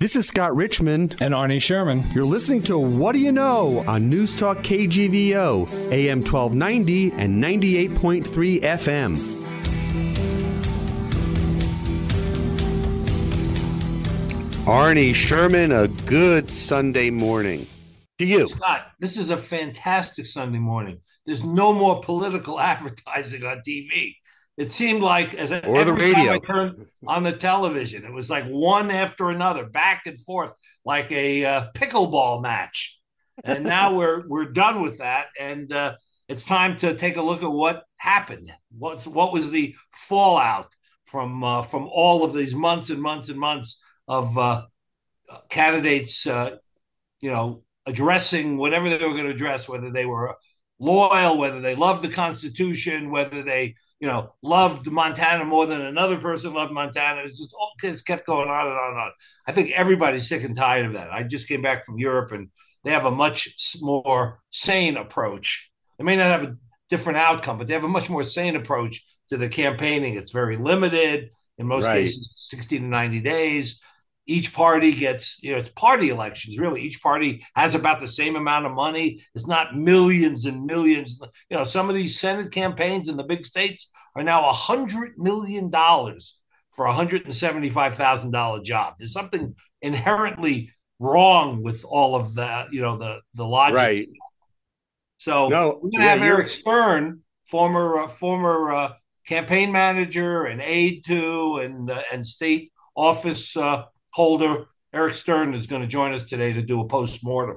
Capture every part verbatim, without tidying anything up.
This is Scott Richmond and Arnie Sherman. You're listening to What Do You Know on News Talk K G V O, A M twelve ninety and ninety-eight point three F M. Arnie Sherman, a good Sunday morning to you. Scott, this is a fantastic Sunday morning. There's no more political advertising on T V. It seemed like as or every the radio. time I turned on the television, it was like one after another, back and forth, like a uh, pickleball match. And now we're we're done with that, and uh, it's time to take a look at what happened. What's what was the fallout from uh, from all of these months and months and months of uh, candidates, uh, you know, addressing whatever they were going to address, whether they were loyal, whether they loved the Constitution, whether they, you know, loved Montana more than another person loved Montana. It's just all kids kept going on and on and on. I think everybody's sick and tired of that. I just came back from Europe, and they have a much more sane approach. They may not have a different outcome, but they have a much more sane approach to the campaigning. It's very limited. In most right. cases, sixty to ninety days. Each party gets, you know, it's party elections, really. Each party has about the same amount of money. It's not millions and millions. You know, some of these Senate campaigns in the big states are now one hundred million dollars for a one hundred seventy-five thousand dollars job. There's something inherently wrong with all of that, you know, the, the logic. Right. So no, we're going to yeah, have Eric Stern, former, uh, former uh, campaign manager and aide to and, uh, and state office uh, holder. Eric Stern is going to join us today to do a post-mortem.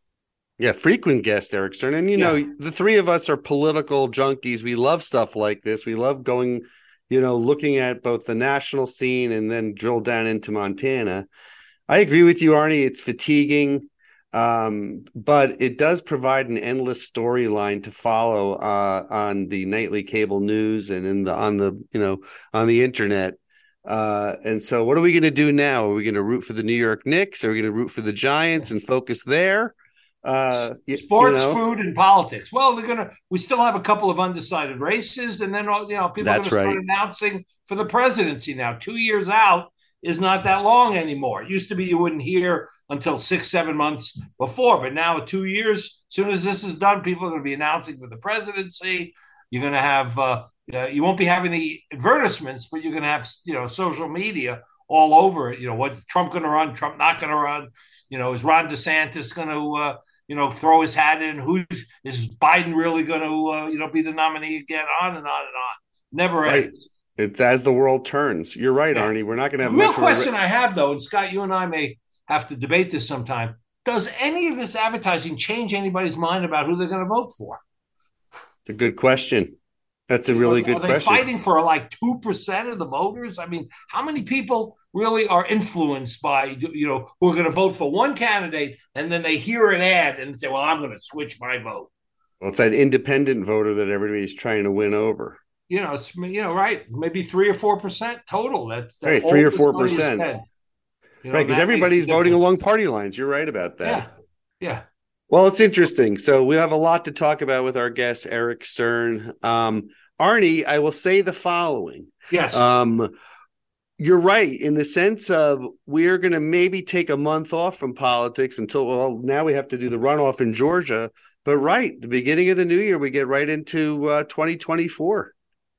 Yeah, frequent guest, Eric Stern. And, you yeah. know, the three of us are political junkies. We love stuff like this. We love going, you know, looking at both the national scene and then drill down into Montana. I agree with you, Arnie. It's fatiguing, um, but it does provide an endless storyline to follow uh, on the nightly cable news and in the on the, you know, on the internet. Uh, and so what are we going to do now? Are we going to root for the New York Knicks? Are we going to root for the Giants and focus there? Uh, Sports, you know. food, and politics. Well, they're going to, we still have a couple of undecided races. And then, you know, people That's are going to start right. announcing for the presidency now. Two years out is not that long anymore. It used to be you wouldn't hear until six, seven months before. But now two years, as soon as this is done, people are going to be announcing for the presidency. You're going to have, uh, Uh, you won't be having the advertisements, but you're going to have, you know, social media all over it. You know, what's Trump going to run? Trump not going to run? You know, is Ron DeSantis going to, uh, you know, throw his hat in? Who is Biden really going to, uh, you know, be the nominee again? On and on and on. Never right. ends. It's as the world turns. You're right, yeah. Arnie. We're not going to have the real much question re- I have, though, and Scott, you and I may have to debate this sometime. Does any of this advertising change anybody's mind about who they're going to vote for? It's a good question. That's a really good question. Are they question. Fighting for like two percent of the voters? I mean, how many people really are influenced by, you know, who are going to vote for one candidate and then they hear an ad and say, well, I'm going to switch my vote? Well, it's that independent voter that everybody's trying to win over. You know, it's, you know, right. Maybe three or four percent total. That's, that's right. Three or four percent. You know, right. Because everybody's voting along party lines. You're right about that. Yeah. Yeah. Well, it's interesting. So we have a lot to talk about with our guest, Eric Stern. Um, Arnie, I will say the following. Yes. Um, you're right in the sense of we're going to maybe take a month off from politics until, well, now we have to do the runoff in Georgia. But right, the beginning of the new year, we get right into uh, twenty twenty-four.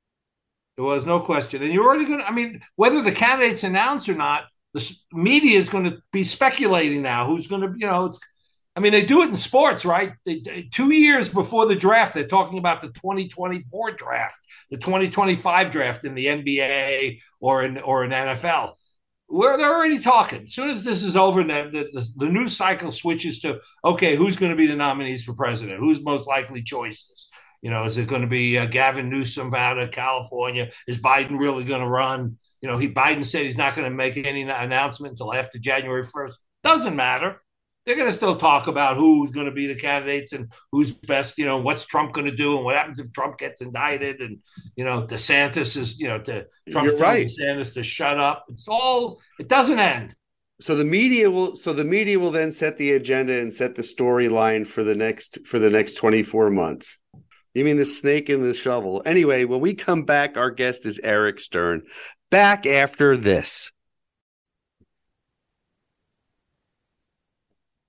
There was no question. And you're already going to, I mean, whether the candidates announce or not, the media is going to be speculating now who's going to, you know, it's, I mean, they do it in sports, right? They, they, two years before the draft, they're talking about the twenty twenty-four draft, the twenty twenty-five draft in the N B A or in or in N F L. Where they're already talking. As soon as this is over, the, the, the news cycle switches to, okay, who's going to be the nominees for president? Who's most likely choices? You know, is it going to be uh, Gavin Newsom out of California? Is Biden really going to run? You know, he Biden said he's not going to make any announcement until after January first. Doesn't matter. They're going to still talk about who's going to be the candidates and who's best, you know, what's Trump going to do and what happens if Trump gets indicted and, you know, DeSantis is, you know, to Trump's telling right. DeSantis to shut up. It's all, it doesn't end. So the media will, so the media will then set the agenda and set the storyline for the next, for the next twenty-four months. You mean the snake in the shovel? Anyway, when we come back, our guest is Eric Stern. Back after this.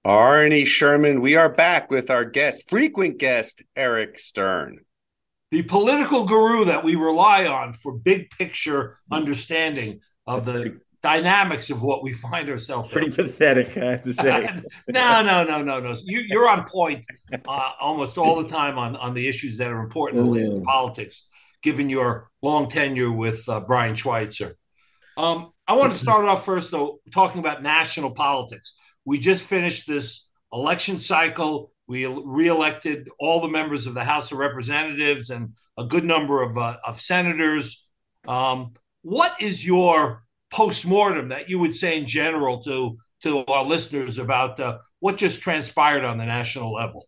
Arnie Sherman, we are back with our guest, frequent guest, Eric Stern. The political guru that we rely on for big picture understanding of That's the pretty, dynamics of what we find ourselves pretty in. pathetic, I have to say. no, no, no, no, no. You, you're on point uh, almost all the time on, on the issues that are important related to politics, given your long tenure with uh, Brian Schweitzer. Um, I want to start off first, though, talking about national politics. We just finished this election cycle. We reelected all the members of the House of Representatives and a good number of, uh, of senators. Um, what is your postmortem that you would say in general to, to our listeners about uh, what just transpired on the national level?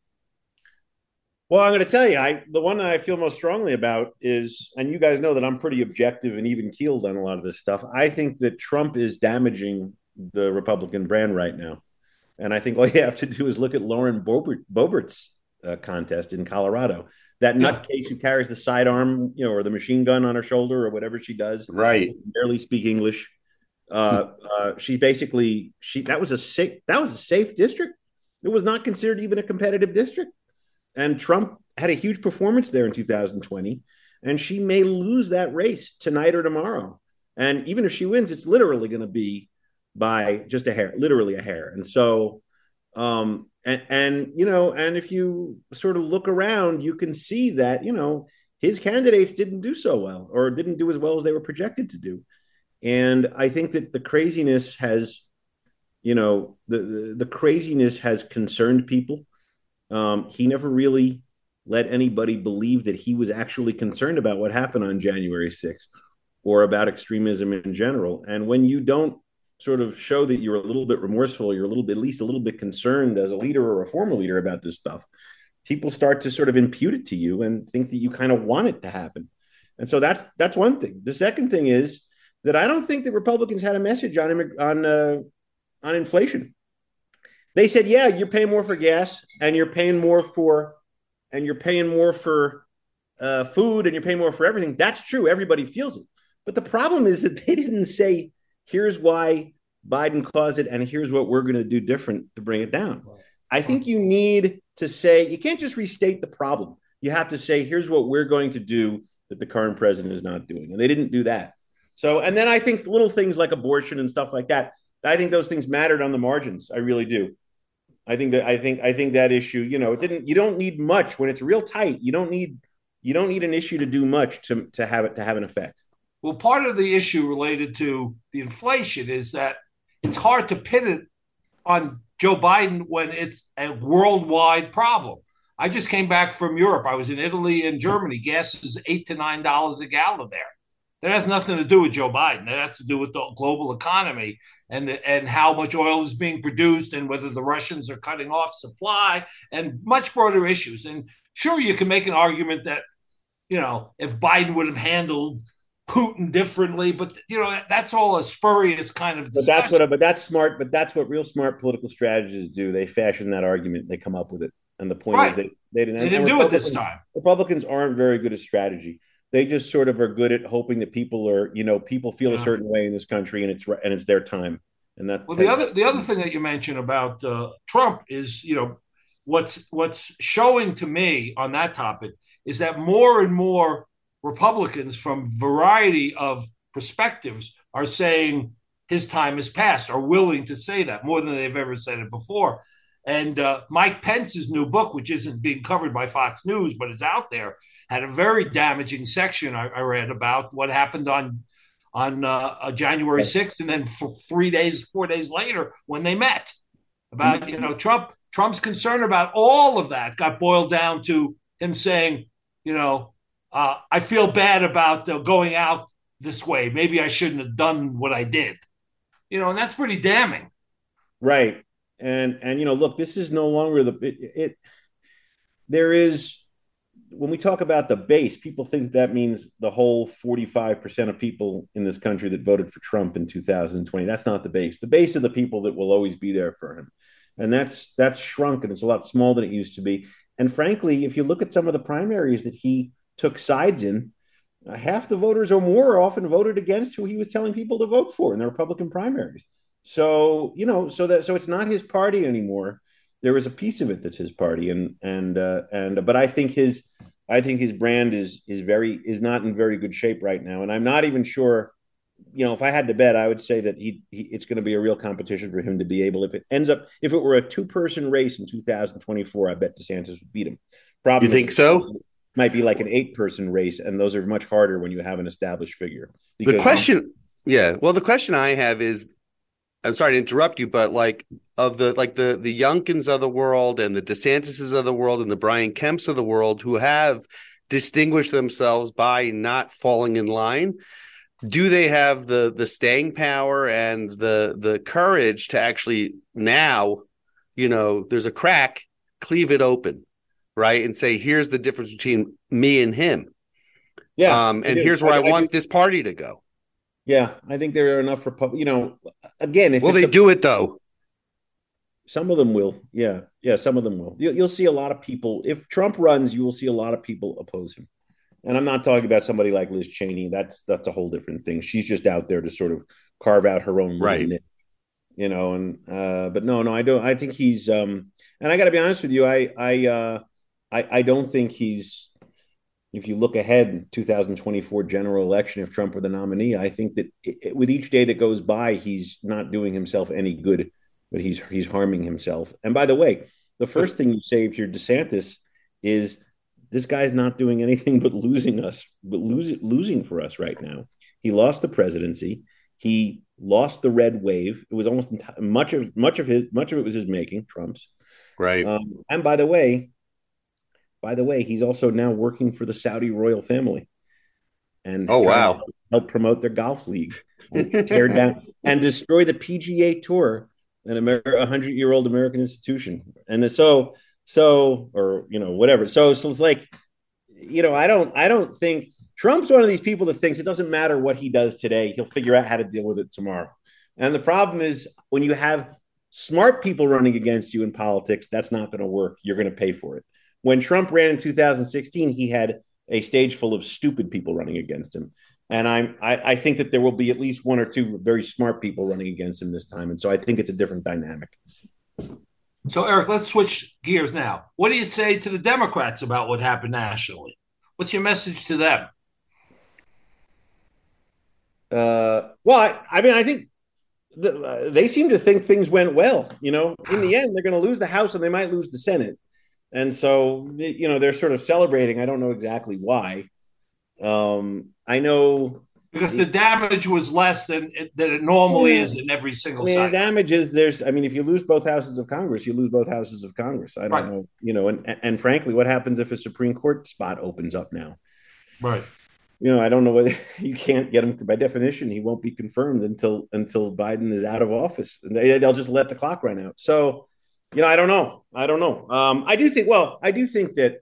Well, I'm going to tell you, I the one that I feel most strongly about is, and you guys know that I'm pretty objective and even keeled on a lot of this stuff. I think that Trump is damaging the Republican brand right now. And I think all you have to do is look at Lauren Boebert, Boebert's uh, contest in Colorado. That yeah. nutcase who carries the sidearm, you know, or the machine gun on her shoulder or whatever she does. Right. Barely speak English. Uh, uh, she's basically, she that was a safe, that was a safe district. It was not considered even a competitive district. And Trump had a huge performance there in two thousand twenty. And she may lose that race tonight or tomorrow. And even if she wins, it's literally going to be by just a hair, literally a hair. And so, um, and, and, you know, and if you sort of look around, you can see that, you know, his candidates didn't do so well or didn't do as well as they were projected to do. And I think that the craziness has, you know, the, the, the craziness has concerned people. Um, he never really let anybody believe that he was actually concerned about what happened on January sixth or about extremism in general. And when you don't sort of show that you're a little bit remorseful, you're a little bit, at least a little bit concerned as a leader or a former leader about this stuff, people start to sort of impute it to you and think that you kind of want it to happen. And so that's that's one thing. The second thing is that I don't think that Republicans had a message on on uh, on inflation. They said, yeah, you're paying more for gas and you're paying more for and you're paying more for uh, food and you're paying more for everything. That's true. Everybody feels it. But the problem is that they didn't say, here's why Biden caused it, and here's what we're going to do different to bring it down. I think you need to say, you can't just restate the problem. You have to say, here's what we're going to do that the current president is not doing. And they didn't do that. So, and then I think little things like abortion and stuff like that, I think those things mattered on the margins. I really do. I think that, I think, I think that issue, you know, it didn't, you don't need much when it's real tight. You don't need, you don't need an issue to do much to, to have it, to have an effect. Well, part of the issue related to the inflation is that it's hard to pin it on Joe Biden when it's a worldwide problem. I just came back from Europe. I was in Italy and Germany. Gas is eight to nine dollars a gallon there. That has nothing to do with Joe Biden. That has to do with the global economy and the, and how much oil is being produced and whether the Russians are cutting off supply and much broader issues. And sure, you can make an argument that, you know, if Biden would have handled Putin differently, but you know that's all a spurious kind of discussion. But that's what but that's smart but that's what real smart political strategists do. They fashion that argument, they come up with it, and the point right. is that they didn't, they didn't do it this time. Republicans aren't very good at strategy. They just sort of are good at hoping that people are, you know, people feel yeah. a certain way in this country, and it's and it's their time. And that's well the other the other thing that you mentioned about uh, Trump is, you know, what's what's showing to me on that topic is that more and more Republicans from variety of perspectives are saying his time has passed, are willing to say that more than they've ever said it before. And uh, Mike Pence's new book, which isn't being covered by Fox News, but is out there, had a very damaging section I, I read about what happened on on uh, January sixth, and then for three days, four days later, when they met, about, you know, Trump, Trump's concern about all of that got boiled down to him saying, you know, Uh, I feel bad about uh, going out this way. Maybe I shouldn't have done what I did. You know, and that's pretty damning. Right. And, and you know, look, this is no longer the, it, it there is, when we talk about the base, people think that means the whole forty-five percent of people in this country that voted for Trump in two thousand twenty. That's not the base. The base are the people that will always be there for him. And that's, that's shrunk, and it's a lot smaller than it used to be. And frankly, if you look at some of the primaries that he took sides in, uh, half the voters or more often voted against who he was telling people to vote for in the Republican primaries. So, you know, so that so it's not his party anymore. there is a piece of it that's his party, and and uh, and but I think his I think his brand is is very is not in very good shape right now, and I'm not even sure. You know, if I had to bet, I would say that he, he it's going to be a real competition for him to be able. If it ends up, if it were a two person race in two thousand twenty-four, I bet DeSantis would beat him. Problem you think is, so? Might be like an eight person race, and those are much harder when you have an established figure. The question, yeah, well, the question I have is, I'm sorry to interrupt you, but like of the like the the Youngkins of the world and the DeSantises of the world and the Brian Kemps of the world who have distinguished themselves by not falling in line. Do they have the the staying power and the the courage to actually now, you know, there's a crack, cleave it open, right, and say, here's the difference between me and him. Yeah, um, and here's where I, I want I this party to go. Yeah, I think there are enough Republicans. You know, again, if will they a, do it though? Some of them will. Yeah, yeah, some of them will. You'll, you'll see a lot of people. If Trump runs, you will see a lot of people oppose him. And I'm not talking about somebody like Liz Cheney. That's that's a whole different thing. She's just out there to sort of carve out her own right, niche, you know. And uh, but no, no, I don't. I think he's. Um, and I got to be honest with you. I I, uh, I I don't think he's. If you look ahead, two thousand twenty-four general election, if Trump were the nominee, I think that it, with each day that goes by, he's not doing himself any good, but he's he's harming himself. And by the way, the first thing you say if you're DeSantis is, this guy's not doing anything but losing us, but losing losing for us right now. He lost the presidency. He lost the red wave. It was almost enti- much of much of his much of it was his making, Trump's. Right. Um, and by the way, by the way, he's also now working for the Saudi royal family. And oh wow, help promote their golf league, and tear down and destroy the P G A Tour, an Amer- a hundred year old American institution. And so. So, or, you know, whatever. So, so it's like, you know, I don't, I don't think Trump's one of these people that thinks it doesn't matter what he does today. He'll figure out how to deal with it tomorrow. And the problem is when you have smart people running against you in politics, that's not going to work. You're going to pay for it. When Trump ran in two thousand sixteen, he had a stage full of stupid people running against him. And I'm, I, I think that there will be at least one or two very smart people running against him this time. And so I think it's a different dynamic. So, Eric, let's switch gears now. What do you say to the Democrats about what happened nationally? What's your message to them? Uh, well, I, I mean, I think the, uh, they seem to think things went well. You know, in the end, they're going to lose the House and they might lose the Senate. And so, you know, they're sort of celebrating. I don't know exactly why. Um, I know... Because the damage was less than it, than it normally yeah. is in every single I mean, side. The damage is there's, I mean, if you lose both houses of Congress, you lose both houses of Congress. I don't right. know, you know, and, and frankly, what happens if a Supreme Court spot opens up now? Right. You know, I don't know what you can't get him by definition. He won't be confirmed until until Biden is out of office. And they, they'll just let the clock run out. So, you know, I don't know. I don't know. Um, I do think, well, I do think that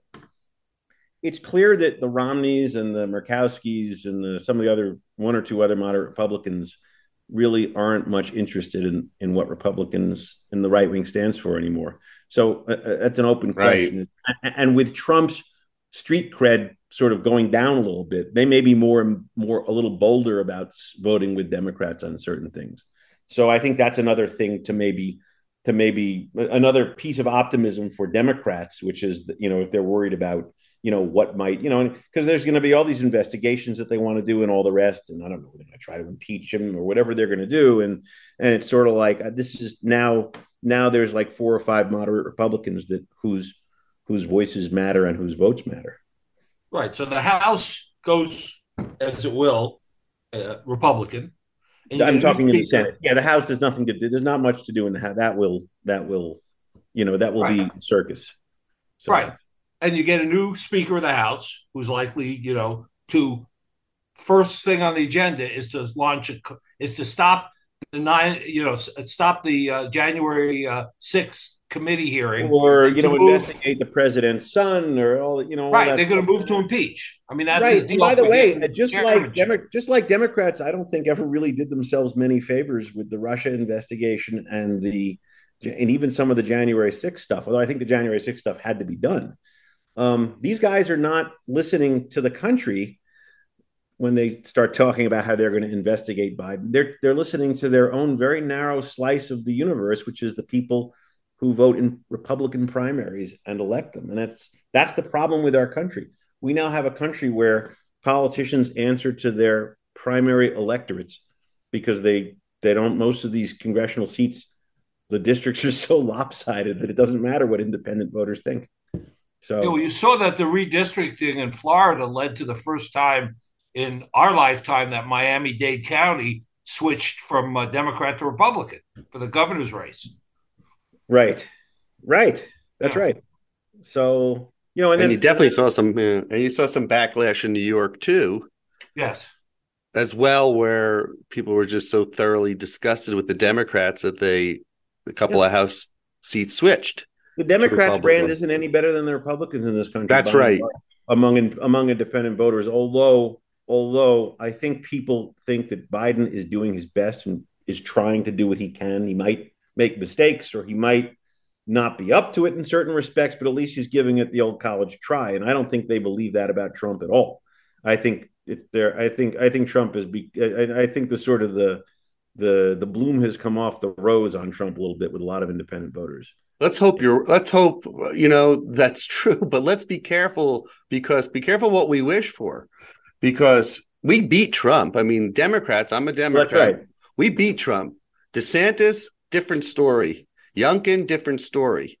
it's clear that the Romneys and the Murkowskis and the, some of the other one or two other moderate Republicans really aren't much interested in, in what Republicans in the right wing stands for anymore. So uh, that's an open question. Right. And with Trump's street cred sort of going down a little bit, they may be more, more a little bolder about voting with Democrats on certain things. So I think that's another thing to maybe to maybe another piece of optimism for Democrats, which is, you know, if they're worried about, you know, what might, you know, because there's going to be all these investigations that they want to do and all the rest. And I don't know, they're going to try to impeach him or whatever they're going to do. And, and it's sort of like, uh, this is now, now there's like four or five moderate Republicans that whose, whose voices matter and whose votes matter. Right. So the House goes as it will, uh, Republican. I'm talking in the Senate. Yeah. The House, there's nothing to do. There's not much to do in the House. That will, that will, you know, that will right. be circus. So, right. And you get a new Speaker of the House who's likely, you know, to first thing on the agenda is to launch a, is to stop the nine, you know, stop the uh, January uh, sixth committee hearing, or you know, move, investigate the president's son, or all, you know, right? All they're going to move to impeach. I mean, that's right. his deal. By the way, just like Demo- just like Democrats, I don't think ever really did themselves many favors with the Russia investigation and the and even some of the January sixth stuff. Although I think the January sixth stuff had to be done. Um, these guys are not listening to the country when they start talking about how they're going to investigate Biden. They're they're listening to their own very narrow slice of the universe, which is the people who vote in Republican primaries and elect them. And that's that's the problem with our country. We now have a country where politicians answer to their primary electorates because they they don't, most of these congressional seats, the districts are so lopsided that it doesn't matter what independent voters think. So yeah, well, you saw that the redistricting in Florida led to the first time in our lifetime that Miami-Dade County switched from uh, Democrat to Republican for the governor's race. Right, right, that's yeah. right. So you know, and, and then you definitely saw some, uh, and you saw some backlash in New York too. Yes, as well, where people were just so thoroughly disgusted with the Democrats that they a couple yeah. of House seats switched. The Democrats' brand isn't any better than the Republicans in this country. That's right. Among among independent voters, although although I think people think that Biden is doing his best and is trying to do what he can. He might make mistakes or he might not be up to it in certain respects, but at least he's giving it the old college try. And I don't think they believe that about Trump at all. I think it, there. I think I think Trump is. Be, I, I think the sort of the the the bloom has come off the rose on Trump a little bit with a lot of independent voters. Let's hope you're, let's hope, you know, that's true, but let's be careful because be careful what we wish for, because we beat Trump. I mean, Democrats, I'm a Democrat. That's right. We beat Trump. DeSantis, different story. Youngkin, different story.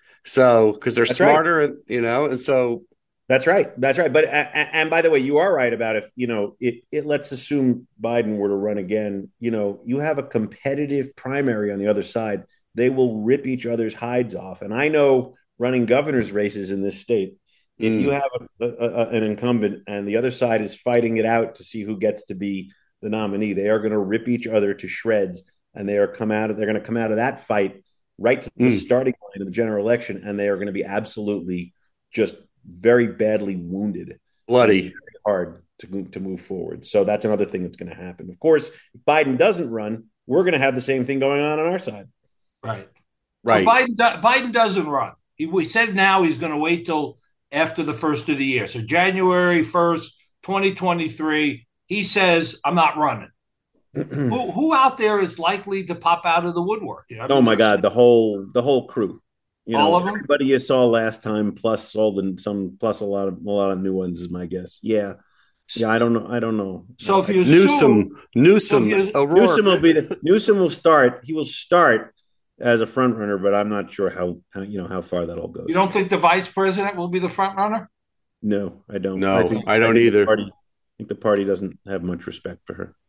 So, because they're that's smarter, right. you know, and so. That's right. That's right. But, and by the way, you are right about if, you know, it, it let's assume Biden were to run again, you know, you have a competitive primary on the other side. They will rip each other's hides off. And I know running governor's races in this state, if mm. you have a, a, a, an incumbent and the other side is fighting it out to see who gets to be the nominee, they are going to rip each other to shreds. And they are come out of, they're going to come out of that fight right to the mm. starting line of the general election. And they are going to be absolutely just very badly wounded. Bloody. Very hard to, to move forward. So that's another thing that's going to happen. Of course, if Biden doesn't run, we're going to have the same thing going on on our side. Right. Right. So Biden, Biden doesn't run. He we said now he's going to wait till after the first of the year. So January first, twenty twenty-three, he says, I'm not running. who who out there is likely to pop out of the woodwork? You know, oh my God, the whole the whole crew. You all know, of them? Everybody you saw last time, plus all the some plus a lot of a lot of new ones is my guess. Yeah. Yeah, I don't know. I don't know. So if you Newsom, Newsom, you, Newsom will be the Newsom will start. He will start as a front runner, but I'm not sure how, how you know how far that all goes. You don't think the vice president will be the front runner? No, I don't. No, I, think, I don't I either. Party, I think the party doesn't have much respect for her.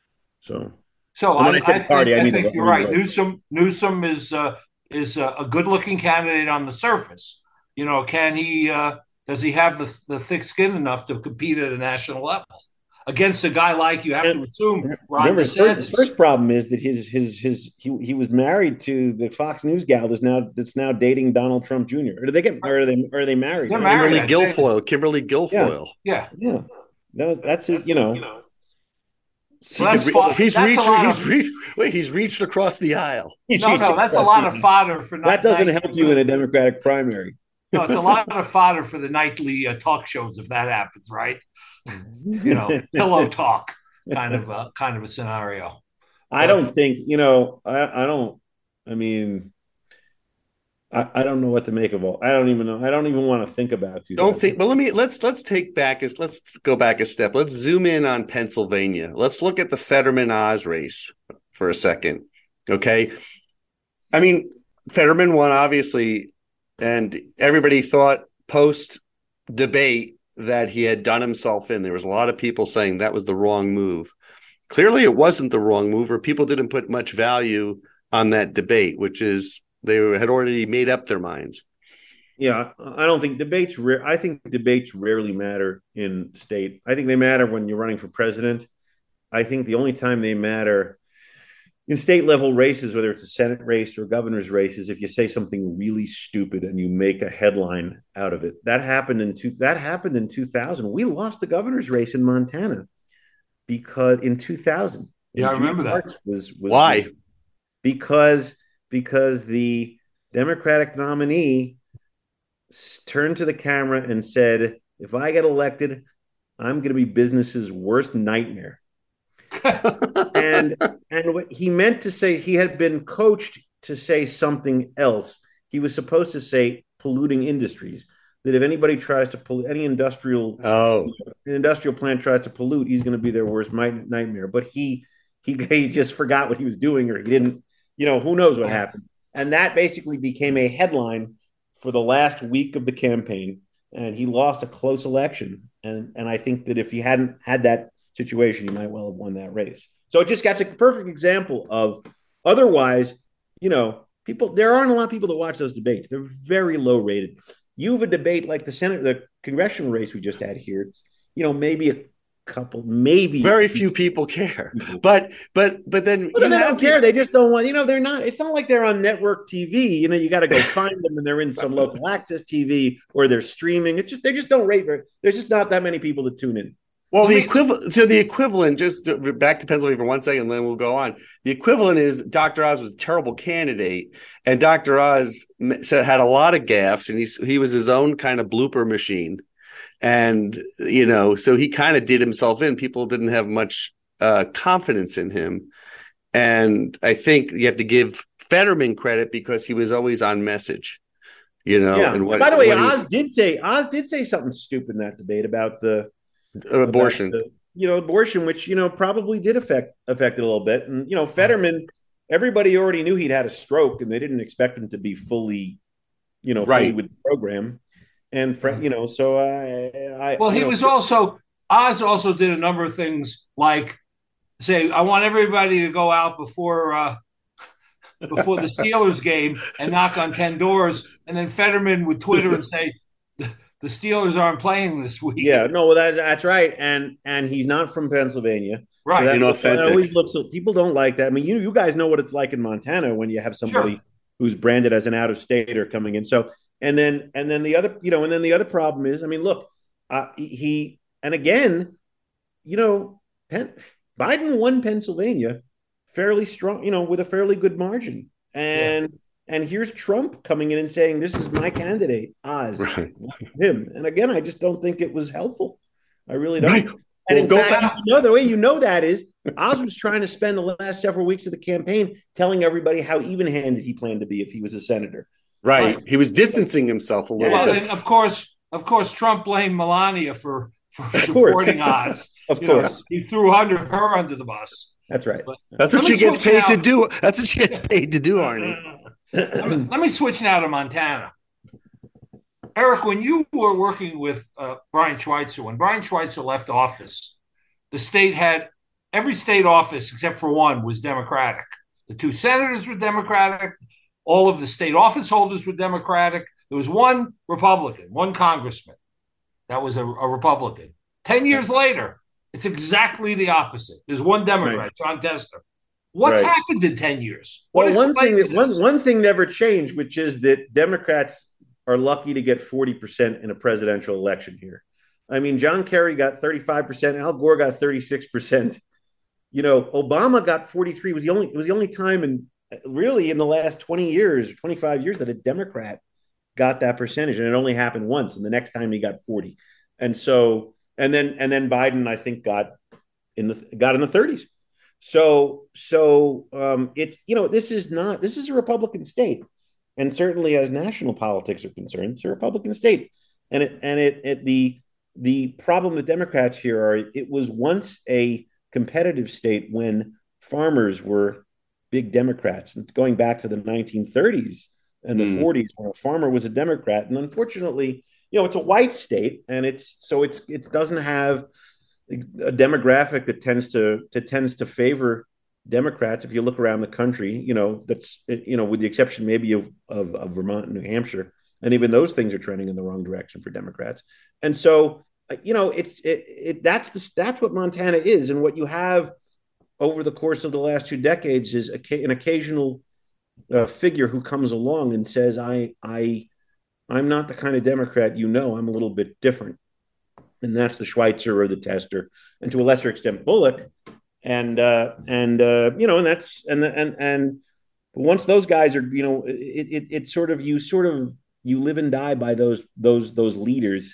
So, so I, when I said I party, think, I mean I think you're right. Newsom, Newsom is uh, is uh, a good-looking candidate on the surface. You know, can he? Uh, does he have the the thick skin enough to compete at a national level against a guy like you have and, to assume Ron remember, DeSantis? His first problem is that his his his he, he was married to the Fox News gal that's now that's now dating Donald Trump Junior Or did they get or are they or are they married? They're married. Kimberly Guilfoyle. Kimberly Guilfoyle. Yeah, yeah. yeah. That was, that's his. That's you know. You know well, that's fo- he's that's reached. Of, he's reached. Wait, he's reached across the aisle. He's no, no, that's a lot of fodder for. That doesn't help you in a Democratic primary. No, it's a lot of fodder for the nightly uh, talk shows if that happens, right? You know, pillow talk kind of a kind of a scenario. I but, don't think you know. I, I don't. I mean, I, I don't know what to make of all. I don't even know. I don't even want to think about. Don't think. But let me let's let's take back as let's go back a step. Let's zoom in on Pennsylvania. Let's look at the Fetterman-Oz race for a second. Okay, I mean Fetterman won obviously. And everybody thought post debate that he had done himself in. There was a lot of people saying that was the wrong move. Clearly, it wasn't the wrong move, or people didn't put much value on that debate, which is they had already made up their minds. Yeah, I don't think debates. Ra- I think debates rarely matter in state. I think they matter when you're running for president. I think the only time they matter in state level races, whether it's a Senate race or a governor's race, is if you say something really stupid and you make a headline out of it. That happened in two, that happened in two thousand. We lost the governor's race in Montana because in two thousand. Yeah, I remember that. Was, was Why? Was because because the Democratic nominee turned to the camera and said, "If I get elected, I'm going to be business's worst nightmare." and and what he meant to say, he had been coached to say something else. He was supposed to say polluting industries. That if anybody tries to pollute, any industrial oh an industrial plant tries to pollute, he's going to be their worst nightmare. But he he he just forgot what he was doing, or he didn't. You know, who knows what happened? And that basically became a headline for the last week of the campaign. And he lost a close election. And and I think that if he hadn't had that situation, he might well have won that race. So it just got a perfect example of otherwise, you know, people, there aren't a lot of people that watch those debates. They're very low rated. You have a debate like the Senate, the congressional race we just had here. It's, you know, maybe a couple, maybe very few people care. People. But but but then well, they don't care. They just don't want. You know, they're not. It's not like they're on network T V. You know, you got to go find them, and they're in some local access T V or they're streaming. It just they just don't rate very. There's just not that many people that tune in. Well, the equivalent, so the equivalent, just to, back to Pennsylvania for one second, and then we'll go on. The equivalent is Doctor Oz was a terrible candidate, and Doctor Oz said, had a lot of gaffes, and he's, he was his own kind of blooper machine. And, you know, so he kind of did himself in. People didn't have much uh, confidence in him. And I think you have to give Fetterman credit because he was always on message, you know. Yeah. And what, by the way, Oz was, did say Oz did say something stupid in that debate about the abortion, about the, you know, abortion, which, you know, probably did affect affect it a little bit. And, you know, Fetterman, everybody already knew he'd had a stroke and they didn't expect him to be fully, you know, fully right with the program. And, you know, so I, I well, he know, was also, Oz also did a number of things like say, I want everybody to go out before, uh, before the Steelers game and knock on ten doors. And then Fetterman would Twitter and say, the Steelers aren't playing this week. Yeah, no, well, that, that's right, and and he's not from Pennsylvania, right? So Inauthentic. That always looks. People don't like that. I mean, you you guys know what it's like in Montana when you have somebody Sure. who's branded as an out of stater coming in. So and then and then the other, you know, and then the other problem is, I mean, look, uh, he and again, you know, Penn, Biden won Pennsylvania fairly strong, you know, with a fairly good margin, and. Yeah. And here's Trump coming in and saying, this is my candidate, Oz, right. him. And again, I just don't think it was helpful. I really don't. Right. And well, in fact, back. you know, the way you know that is Oz was trying to spend the last several weeks of the campaign telling everybody how even-handed he planned to be if he was a senator. Right. right. He was distancing himself a little well, bit. And of course, of course, Trump blamed Melania for, for supporting Oz. Of you course. Know, he threw under her under the bus. That's right. But That's what she gets paid to do. That's what she gets paid to do, Arnie. let, me, let me switch now to Montana. Eric, when you were working with uh, Brian Schweitzer, when Brian Schweitzer left office, the state had every state office except for one was Democratic. The two senators were Democratic. All of the state office holders were Democratic. There was one Republican, one congressman that was a, a Republican. Ten years later, it's exactly the opposite. There's one Democrat, right. John Tester. What's right. happened in ten years? What well, one thing, that, one, one thing never changed, which is that Democrats are lucky to get forty percent in a presidential election here. I mean, John Kerry got thirty-five percent. Al Gore got thirty-six percent. You know, Obama got forty-three. It was the only, it was the only time in really in the last twenty years or twenty-five years that a Democrat got that percentage. And it only happened once. And the next time he got forty. And so, and then, and then Biden, I think, got in the, got in the thirties. So, so um, it's, you know, this is not, this is a Republican state. And certainly as national politics are concerned, it's a Republican state. And it, and it, it the, the problem with Democrats here are it was once a competitive state when farmers were big Democrats, and going back to the nineteen thirties and the mm. forties, where a farmer was a Democrat. And unfortunately, you know, it's a white state, and it's so it's it doesn't have a demographic that tends to, to tends to favor Democrats. If you look around the country, you know, that's, you know, with the exception maybe of, of, of Vermont and New Hampshire, and even those things are trending in the wrong direction for Democrats. And so, you know, it's it, it that's the that's what Montana is, and what you have over the course of the last two decades is a, an occasional uh, figure who comes along and says, "I I I'm not the kind of Democrat you know. I'm a little bit different." And that's the Schweitzer or the Tester, and to a lesser extent Bullock, and uh, and uh, you know, and that's and and and once those guys are, you know, it, it it sort of you sort of you live and die by those those those leaders,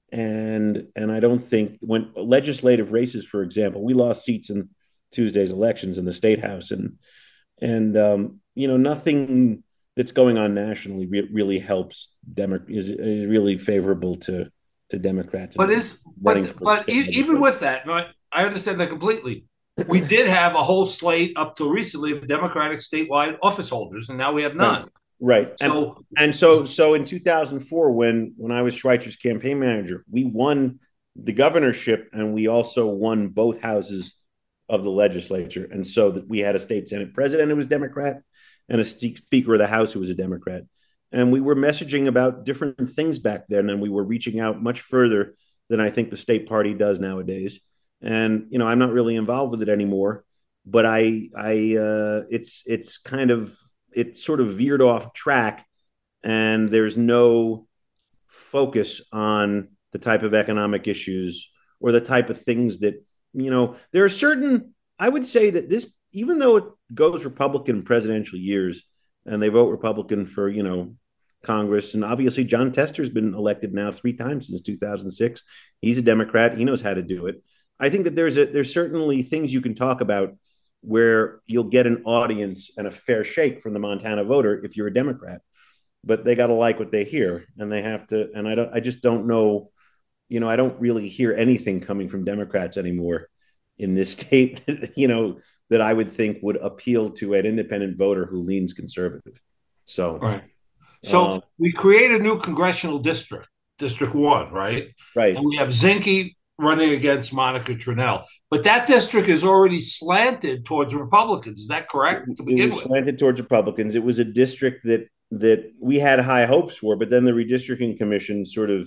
and and I don't think when legislative races, for example, we lost seats in Tuesday's elections in the state house, and and um, you know, nothing that's going on nationally re- really helps Demo- is, is really favorable to to Democrats. But is but but e- even with that, no, I, I understand that completely. We did have a whole slate up till recently of Democratic statewide office holders, and now we have none. Right. right. So and, and so so in two thousand four, when when I was Schweitzer's campaign manager, we won the governorship and we also won both houses of the legislature. And so that we had a state Senate president who was Democrat and a speaker of the House who was a Democrat. And we were messaging about different things back then, and we were reaching out much further than I think the state party does nowadays. And, you know, I'm not really involved with it anymore, but I, I, uh, it's, it's kind of, it sort of veered off track, and there's no focus on the type of economic issues or the type of things that, you know, there are certain, I would say that this, even though it goes Republican presidential years and they vote Republican for, you know, Congress, and obviously John Tester's been elected now three times since two thousand six. He's a Democrat. He knows how to do it. I think that there's a, there's certainly things you can talk about where you'll get an audience and a fair shake from the Montana voter if you're a Democrat, but they got to like what they hear, and they have to. And I don't, I just don't know, you know, I don't really hear anything coming from Democrats anymore in this state, you know, that I would think would appeal to an independent voter who leans conservative. So, right. So um, we create a new congressional district, District One, right? Right. And we have Zinke running against Monica Tranel, but that district is already slanted towards Republicans. Is that correct? To begin it was with, slanted towards Republicans. It was a district that that we had high hopes for, but then the redistricting commission sort of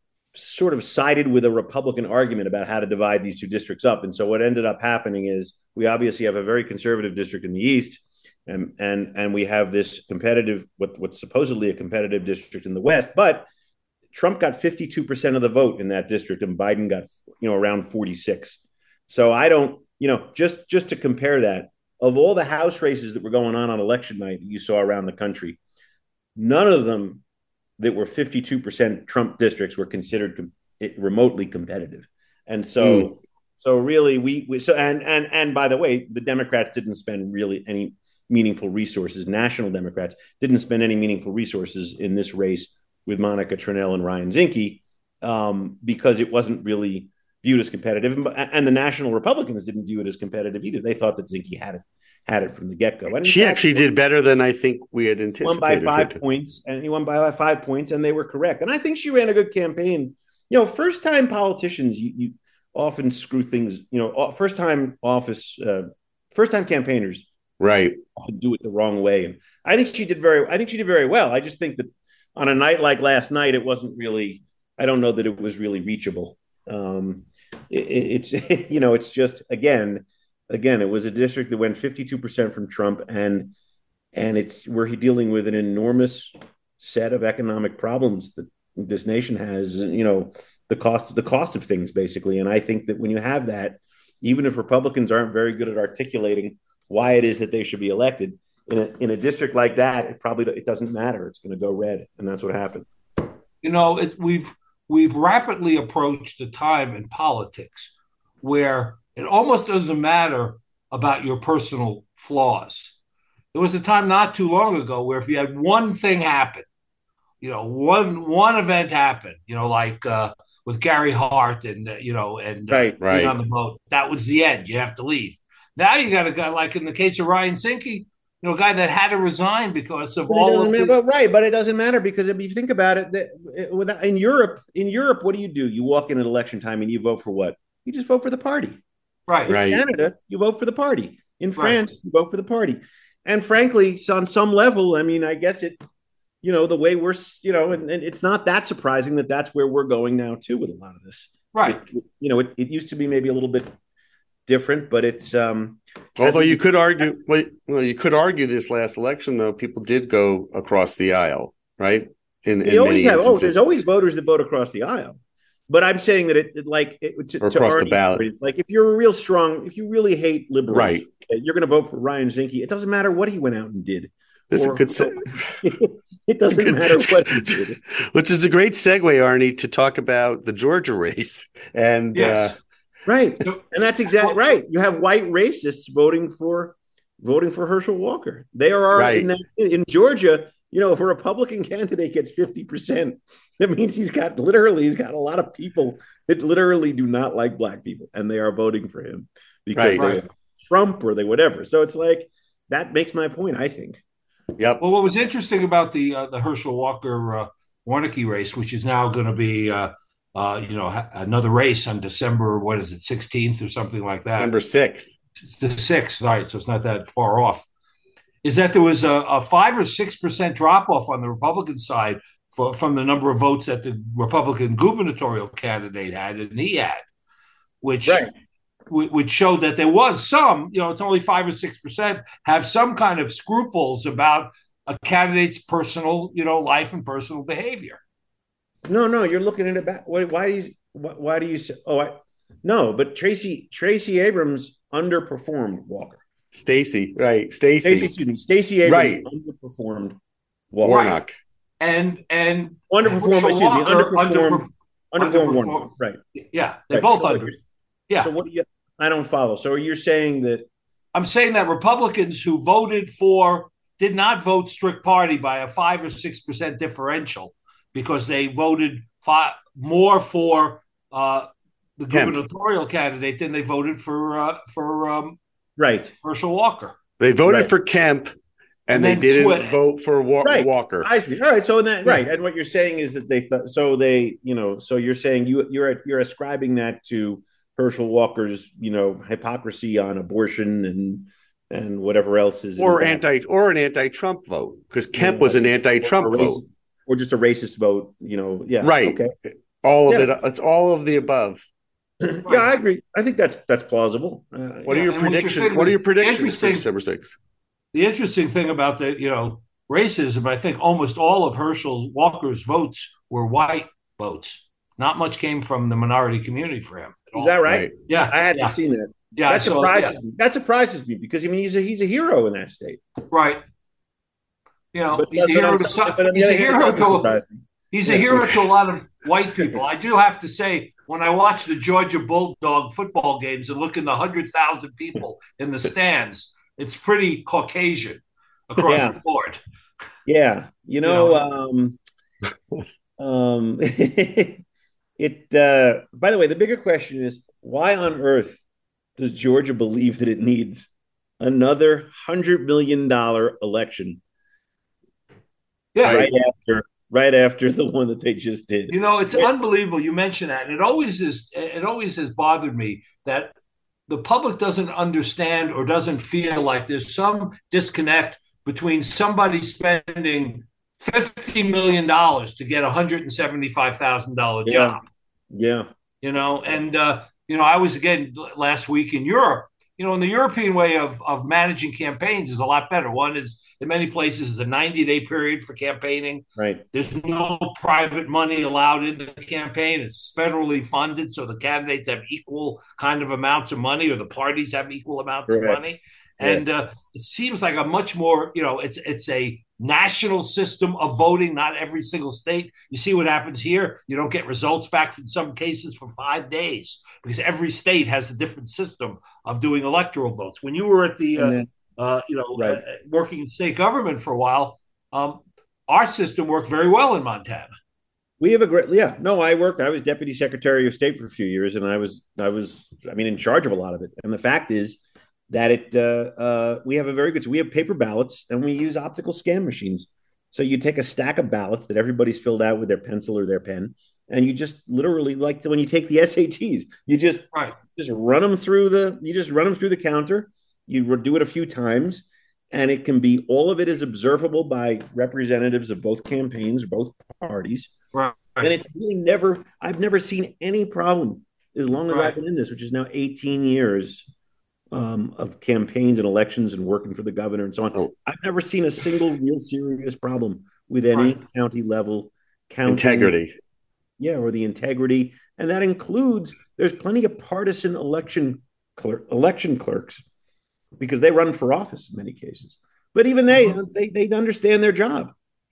sort of sided with a Republican argument about how to divide these two districts up. And so what ended up happening is we obviously have a very conservative district in the East, and and and we have this competitive, what what's supposedly a competitive district in the West. But Trump got fifty-two percent of the vote in that district, and Biden got, you know, around forty-six. So I don't, you know, just just to compare that, of all the House races that were going on on election night that you saw around the country, none of them that were fifty-two percent Trump districts were considered com- remotely competitive. And so, mm. so really we, we, so, and, and, and by the way, the Democrats didn't spend really any meaningful resources. National Democrats didn't spend any meaningful resources in this race with Monica Tranel and Ryan Zinke, um, because it wasn't really viewed as competitive. And, and the national Republicans didn't view it as competitive either. They thought that Zinke had it. had it from the get-go. She fact, actually did better than I think we had anticipated. Won by five points, and he won by five points, and they were correct. And I think she ran a good campaign. You know, first-time politicians, you, you often screw things, you know, first-time office, uh, first-time campaigners right often do it the wrong way. And I think she did very, I think she did very well. I just think that on a night like last night, it wasn't really, I don't know that it was really reachable. Um, it, it's, you know, it's just, again, Again, it was a district that went fifty-two percent from Trump, and and it's we're dealing with an enormous set of economic problems that this nation has. You know, the cost the cost of things, basically. And I think that when you have that, even if Republicans aren't very good at articulating why it is that they should be elected in a in a district like that, it probably it doesn't matter. It's going to go red, and that's what happened. You know, it, we've we've rapidly approached a time in politics where it almost doesn't matter about your personal flaws. There was a time not too long ago where if you had one thing happen, you know, one one event happen, you know, like uh, with Gary Hart and, uh, you know, and right, uh, right. on the boat, that was the end. You have to leave. Now you got a guy like in the case of Ryan Zinke, you know, a guy that had to resign because of but all of matter, the- but right, but it doesn't matter because if you think about it, that, without, in Europe, in Europe, what do you do? You walk in at election time and you vote for what? You just vote for the party. Right. In right. Canada, you vote for the party. In France, right. you vote for the party. And frankly, on some level, I mean, I guess it, you know, the way we're, you know, and, and it's not that surprising that that's where we're going now, too, with a lot of this. Right. It, you know, it, it used to be maybe a little bit different, but it's. Um, Although you could argue, well, well, you could argue this last election, though, people did go across the aisle, right? In, you in always many have. instances. Oh, there's always voters that vote across the aisle. But I'm saying that it, it like it, to, or across to the ballot. It's like if you're a real strong, if you really hate liberals, right. you're going to vote for Ryan Zinke. It doesn't matter what he went out and did. This or, is a good se- it doesn't good, matter what he did. Which is a great segue, Arnie, to talk about the Georgia race. And yes. Uh, right. And that's exactly right. You have white racists voting for voting for Herschel Walker. They are Right. in, that, in Georgia. You know, if a Republican candidate gets fifty percent, that means he's got literally he's got a lot of people that literally do not like black people, and they are voting for him because Right. they Right. Trump or they whatever. So it's like that makes my point, I think. Yep. Well, what was interesting about the uh, the Herschel Walker uh, Warnke race, which is now going to be uh, uh, you know ha- another race on December, what is it, sixteenth or something like that? Number six. It's the sixth, right? So it's not that far off. Is that there was a, a five or six percent drop off on the Republican side for, from the number of votes that the Republican gubernatorial candidate had and he had, which Right. which showed that there was some, you know, it's only five or six percent have some kind of scruples about a candidate's personal, you know, life and personal behavior. No, no, you're looking at it back. Why, why do you? Why, why do you say? Oh, I no, but Tracy Tracy Abrams underperformed Walker. Stacey. Right. Stacey. Stacey, excuse me, Stacey Abrams Right. underperformed Walker. Warnock. And and Underperformed, Herschel excuse me, Walker underperformed, underperf- underperformed underperformed. Warnock. Right. yeah, they Right. both So, under. Yeah, So what do you? I don't follow. So you're saying that? I'm saying that Republicans who voted for did not vote strict party by a five or six percent differential because they voted five, more for uh, the Kemp. gubernatorial candidate than they voted for uh, for um, Right. Herschel Walker. They voted Right. for Kemp, and, And they then didn't Swift. vote for Wa- Right. Walker. I see. All right. So in that, Yeah. right, and what you're saying is that they thought. So they, you know, so you're saying you you're you're ascribing that to Herschel Walker's, you know, hypocrisy on abortion and and whatever else is or is anti or an anti-Trump vote, because Kemp Yeah. was an anti-Trump or, vote. or just a racist vote. You know. Yeah. Right. Okay. All of Yeah. it. It's all of the above. Yeah, I agree. I think that's that's plausible. Uh, What Yeah, are your and what you're predictions? saying What are your is predictions for interesting. December sixth? The interesting thing about the you know racism, I think almost all of Herschel Walker's votes were white votes. Not much came from the minority community for him. at Is all. that right? Right. Yeah, I hadn't yeah, seen that. yeah. that so, surprises yeah, me. That surprises me because I mean he's a he's a hero in that state. right. You know, But, he's a but hero on to some- some. but on the He's a other hand, it hero doesn't to. surprise me. He's Yeah. a hero to a lot of white people. I do have to say, when I watch the Georgia Bulldog football games and look in the hundred thousand people in the stands, it's pretty Caucasian across Yeah. the board. Yeah, you know, um, um, it. Uh, by the way, the bigger question is why on earth does Georgia believe that it needs another hundred million dollar election Yeah, right after right after the one that they just did? you know, it's unbelievable. You mentioned that, and it always is. It always has bothered me that the public doesn't understand or doesn't feel like there's some disconnect between somebody spending fifty million dollars to get a hundred and seventy-five thousand dollar Yeah. job. Yeah, You know, and uh, you know, I was again last week in Europe. You know, and the European way of of managing campaigns is a lot better. One is in many places is a ninety day period for campaigning. right. There's no private money allowed in the campaign. It's federally funded, so the candidates have equal kind of amounts of money, or the parties have equal amounts Correct. of money. Yeah. And uh, it seems like a much more, you know, it's it's a national system of voting, not every single state. You see what happens here. You don't get results back in some cases for five days because every state has a different system of doing electoral votes. When you were at the, uh, And then- uh, you know, Right. uh, working in state government for a while, um, our system worked very well in Montana. We have a great, yeah. No, I worked. I was deputy secretary of state for a few years, and I was, I was, I mean, in charge of a lot of it. And the fact is that it, uh, uh, we have a very good. So we have paper ballots, and we use optical scan machines. So you take a stack of ballots that everybody's filled out with their pencil or their pen, and you just literally, like when you take the S A Ts, you just Right. just run them through the, you just run them through the counter. You do it a few times, and it can be all of it is observable by representatives of both campaigns, both parties. Right. And it's really never, I've never seen any problem as long as Right. I've been in this, which is now eighteen years um, of campaigns and elections and working for the governor and so on. Oh. I've never seen a single real serious problem with any Right. county level counting, Integrity. Yeah, or the integrity. And that includes, there's plenty of partisan election clerk, election clerks because they run for office in many cases. But even they, Mhm. they, they understand their job.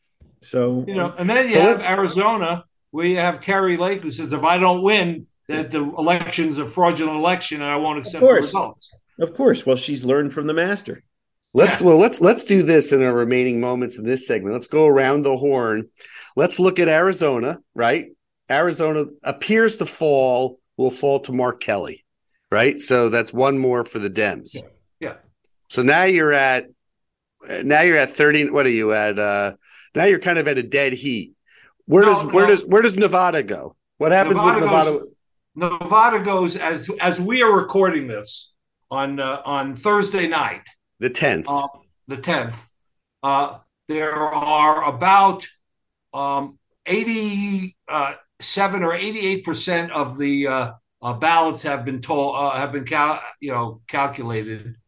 So, You know, and then you So have let's- Arizona, where you have Kerry Lake, who says, if I don't win, that the election's a fraudulent election and I won't accept the course. results. of course, well, she's learned from the master. Let's Yeah. well, let's let's do this in our remaining moments in this segment. Let's go around the horn. Let's look at Arizona, right? Arizona appears to fall, will fall to Mark Kelly, right? So that's one more for the Dems. Yeah. Yeah. So now you're at now you're at thirty. What are you at? Uh, now you're kind of at a dead heat. Where No, does where no. does where does Nevada go? What happens Nevada with Nevada? goes- Nevada goes as as we are recording this on uh, on Thursday night, The tenth. uh, the tenth. Uh, there are about um, eighty-seven or eighty-eight percent of the uh, uh, ballots have been told uh, have been cal- you know calculated.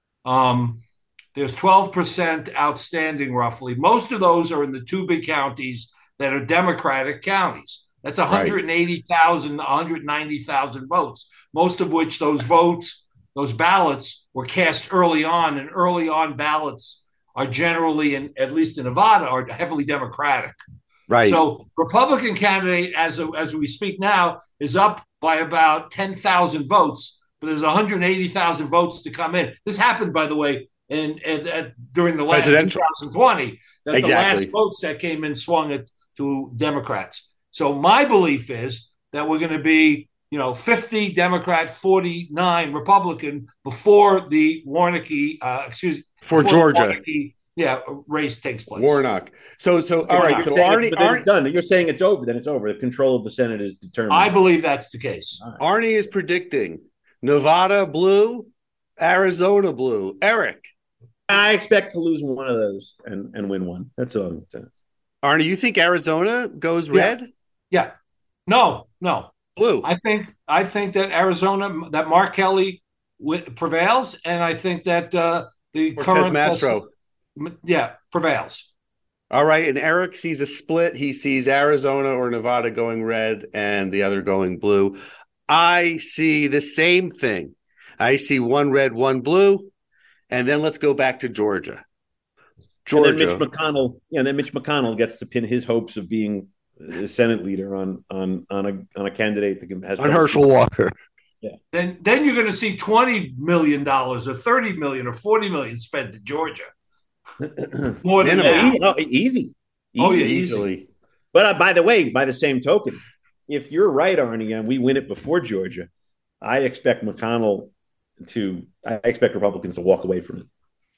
Um, there's twelve percent outstanding, roughly. Most of those are in the two big counties that are Democratic counties. That's one hundred eighty thousand, one hundred ninety thousand votes, most of which those votes, those ballots were cast early on, and early on ballots are generally, in, at least in Nevada, are heavily Democratic. Right. So Republican candidate, as, as we speak now, is up by about ten thousand votes, but there's one hundred eighty thousand votes to come in. This happened, by the way, in, in, in during the last twenty twenty, that exactly. the last votes that came in swung it to Democrats. So my belief is that we're going to be, you know, fifty Democrat, forty-nine Republican before the Warnocky, uh, excuse for Georgia, Warnocky, yeah, race takes place. Warnock. So, so all right. So Arnie, Arnie, Arnie, Arnie, done. You're saying it's over. Then it's over. The control of the Senate is determined. I believe that's the case. Right. Arnie is predicting Nevada blue, Arizona blue. Eric, I expect to lose one of those and, and win one. That's all I'm saying. Arnie, you think Arizona goes red? Yeah. yeah. No, no. Blue. I think I think that Arizona, that Mark Kelly w- prevails, and I think that uh, the Cortez current Mastro. Uh, yeah, prevails. All right, and Eric sees a split. He sees Arizona or Nevada going red and the other going blue. I see the same thing. I see one red, one blue, and then let's go back to Georgia. Georgia. And then Mitch McConnell, yeah, and then Mitch McConnell gets to pin his hopes of being the Senate leader on on on a on a candidate that has on Herschel Walker. Yeah. Then then you're going to see twenty million dollars or thirty million dollars or forty million dollars spent in Georgia. More than that. Oh, easy. easy. Oh, yeah, easily. easy. But uh, by the way, by the same token, if you're right, Arnie, and we win it before Georgia, I expect McConnell to, I expect Republicans to walk away from it.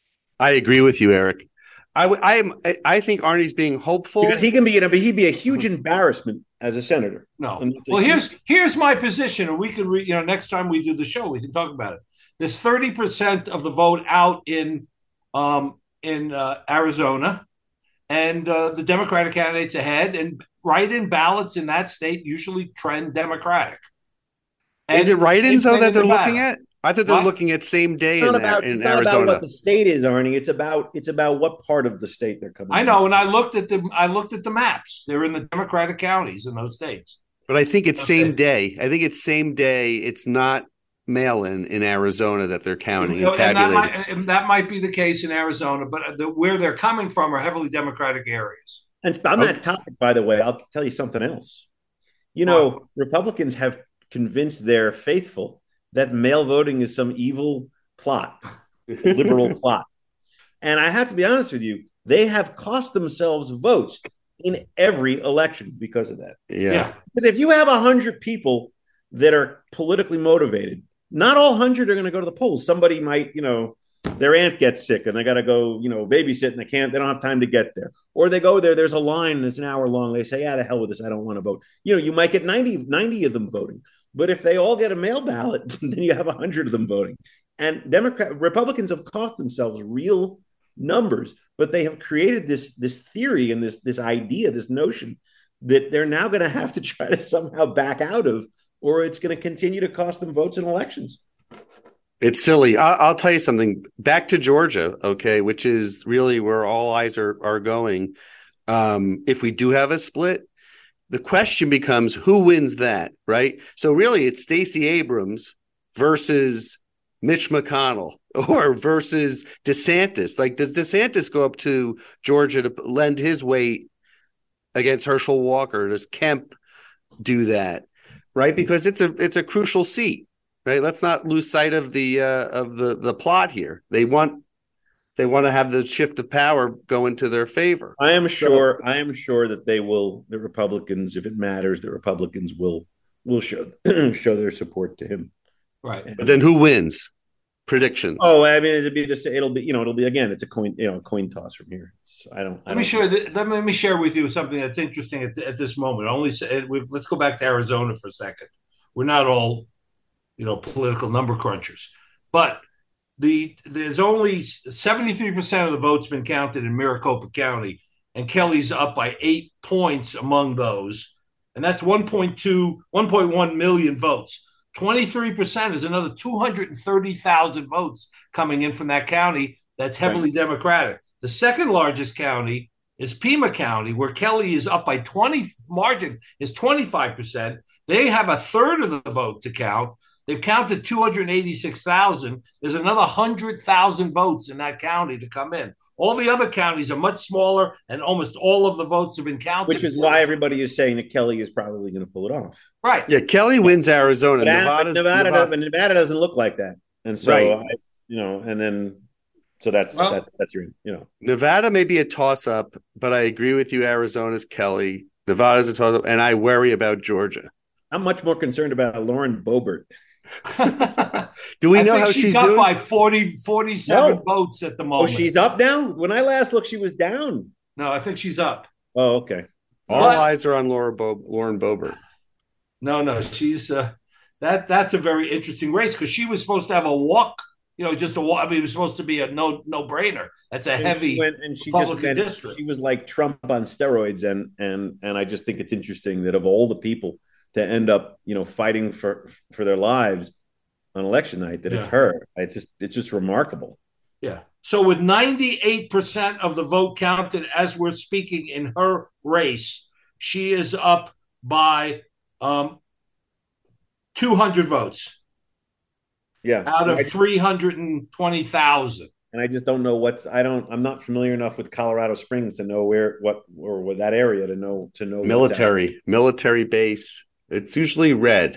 I agree with you, Eric. I, I am. I think Arnie's being hopeful because he can be. He'd be a huge embarrassment as a senator. No. Well, here's huge... here's my position, and we can read. You know, next time we do the show, we can talk about it. There's thirty percent of the vote out in um, in uh, Arizona, and uh, the Democratic candidates ahead, and write-in ballots in that state usually trend Democratic. And Is it write-ins though that they're looking at? I thought they're what? looking at same day in, about, in it's Arizona. It's not about what the state is, Arnie. It's about it's about what part of the state they're coming. I know, from. and I looked at the I looked at the maps. They're in the Democratic counties in those states. But I think it's okay. same day. I think it's same day. It's not mail-in in Arizona that they're counting you know, and tabulating. And that, might, and that might be the case in Arizona, but the, where they're coming from are heavily Democratic areas. And on okay. that topic, by the way, I'll tell you something else. You know, wow. Republicans have convinced their faithful that mail voting is some evil plot, liberal plot. And I have to be honest with you, they have cost themselves votes in every election because of that. Yeah. yeah. Because if you have one hundred people that are politically motivated, not all one hundred are going to go to the polls. Somebody might, you know, their aunt gets sick and they got to go, you know, babysit and they can't, they don't have time to get there. Or they go there, there's a line that's an hour long. They say, yeah, the hell with this. I don't want to vote. You know, you might get ninety, ninety of them voting. But if they all get a mail ballot, then you have one hundred of them voting. And Democrat Republicans have cost themselves real numbers, but they have created this, this theory and this, this idea, this notion that they're now going to have to try to somehow back out of, or it's going to continue to cost them votes in elections. It's silly. I'll, I'll tell you something. Back to Georgia, okay, which is really where all eyes are, are going. Um, if we do have a split, the question becomes who wins that, right? So really it's Stacey Abrams versus Mitch McConnell or versus DeSantis. Like, does DeSantis go up to Georgia to lend his weight against Herschel Walker? Does Kemp do that, right? Because it's a it's a crucial seat, right? Let's not lose sight of the uh, of the the plot here. They want they want to have the shift of power go into their favor. I am sure. So, I am sure that they will. The Republicans, if it matters, the Republicans will will show show their support to him. Right. And, but then who wins? Predictions. Oh, I mean, it'll be this. It'll be you know, it'll be again. It's a coin, you know, a coin toss from here. It's, I don't. I let me don't share. Let me, let me share with you something that's interesting at, at this moment. Only let's go back to Arizona for a second. We're not all, you know, political number crunchers, but the there's only seventy-three percent of the votes been counted in Maricopa County, and Kelly's up by eight points among those, and that's one point two, one point one million votes. twenty-three percent is another two hundred thirty thousand votes coming in from that county that's heavily right. Democratic. The second largest county is Pima County, where Kelly is up by twenty, margin is twenty-five percent. They have a third of the vote to count. They've counted two hundred eighty-six thousand. There's another one hundred thousand votes in that county to come in. All the other counties are much smaller, and almost all of the votes have been counted. Which is why everybody is saying that Kelly is probably going to pull it off. Right. Yeah, Kelly wins Arizona. But Nevada, Nevada, Nevada, Nevada doesn't look like that. And so, right. I, you know, and then, so that's, well, that's, that's your, you know. Nevada may be a toss-up, but I agree with you. Arizona's Kelly. Nevada's a toss-up, and I worry about Georgia. I'm much more concerned about Lauren Boebert. Do we I know think how she's, she's up doing? by forty, forty-seven no. votes at the Oh, moment. she's up now? When I last looked, she was down. No, I think she's up. Oh, okay. All but, eyes are on Laura Bo- Lauren Boebert. No, no, she's uh, that. That's a very interesting race because she was supposed to have a walk. You know, just a walk. I mean, it was supposed to be a no no brainer. That's a and heavy. She went, and she Republican just district. She was like Trump on steroids, and and and I just think it's interesting that of all the people to end up, you know, fighting for for their lives on election night, that yeah. it's her. It's just it's just remarkable. Yeah. So with ninety-eight percent of the vote counted as we're speaking in her race, she is up by um, two hundred votes. Yeah. Out of three hundred twenty thousand. And I just don't know what's I don't I'm not familiar enough with Colorado Springs to know where what or with that area to know to know military military base. It's usually red.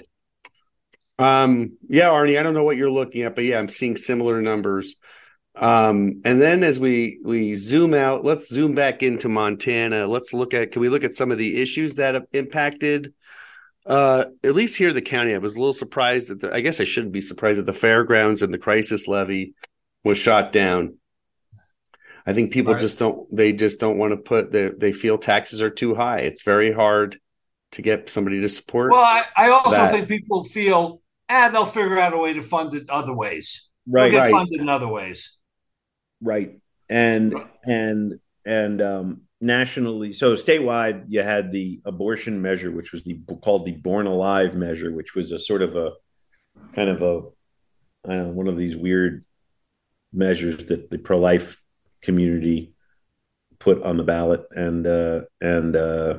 Um, yeah, Arnie, I don't know what you're looking at, but yeah, I'm seeing similar numbers. Um, and then as we we zoom out, let's zoom back into Montana. Let's look at can we look at some of the issues that have impacted uh at least here in the county. I was a little surprised that the, I guess I shouldn't be surprised that the fairgrounds and the crisis levy was shot down. I think people right. just don't they just don't want to put they they feel taxes are too high. It's very hard to get somebody to support. Well, I, I also that. think people feel and ah, they'll figure out a way to fund it other ways. Right. They'll get right. funded in other ways. Right. And and and um, nationally, so statewide, you had the abortion measure, which was the called the Born Alive measure, which was a sort of a kind of a I don't know, one of these weird measures that the pro-life community put on the ballot, and uh, and uh,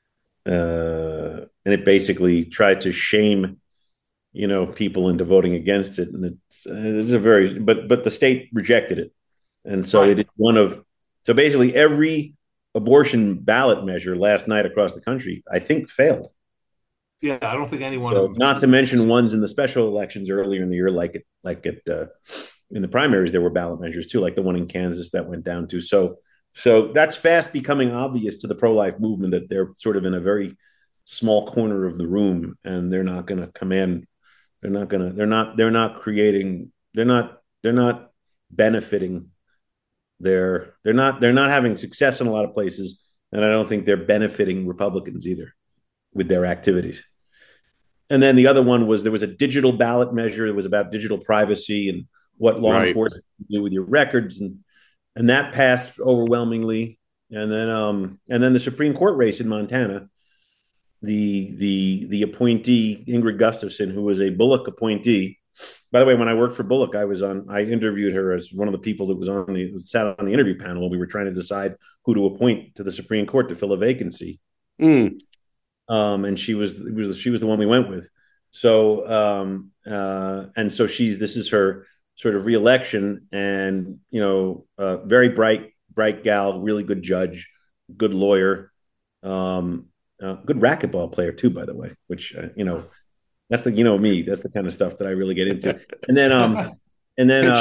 uh, and it basically tried to shame, you know, people into voting against it, and it's it's a very but but the state rejected it, and so right. it is one of so basically every abortion ballot measure last night across the country, I think, failed. Yeah, I don't think anyone. So, not to mention ones in the special elections earlier in the year, like it, like it uh, in the primaries, there were ballot measures too, like the one in Kansas that went down to. So, so that's fast becoming obvious to the pro-life movement that they're sort of in a very small corner of the room, and they're not going to command. They're not going to. They're not. They're not creating. They're not. They're not benefiting. They're. They're not. They're not having success in a lot of places, and I don't think they're benefiting Republicans either with their activities. And then the other one was there was a digital ballot measure. It was about digital privacy and what law right. enforcement can do with your records, and and that passed overwhelmingly. And then um and then the Supreme Court race in Montana, the the the appointee Ingrid Gustafson, who was a Bullock appointee. By the way, when I worked for Bullock, I was on. I interviewed her as one of the people that was on the sat on the interview panel when we were trying to decide who to appoint to the Supreme Court to fill a vacancy. Mm. Um, and she was, was she was the one we went with. So um, uh, and so she's this is her sort of reelection, and you know, uh, very bright, bright gal, really good judge, good lawyer, um, uh, good racquetball player too, by the way. Which uh, you know, that's the you know me, that's the kind of stuff that I really get into. And then um, and then and she, uh,